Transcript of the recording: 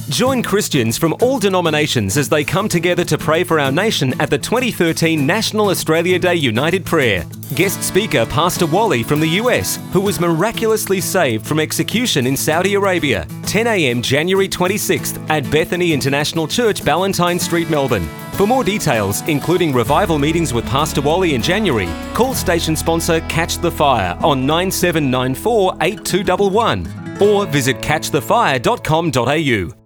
Join Christians from all denominations as they come together to pray for our nation at the 2013 National Australia Day United Prayer. Guest speaker Pastor Wally from the US, who was miraculously saved from execution in Saudi Arabia. 10 a.m. January 26th at Bethany International Church, Ballantyne Street, Melbourne. For more details, including revival meetings with Pastor Wally in January, call station sponsor Catch the Fire on 9794 8211 or visit catchthefire.com.au.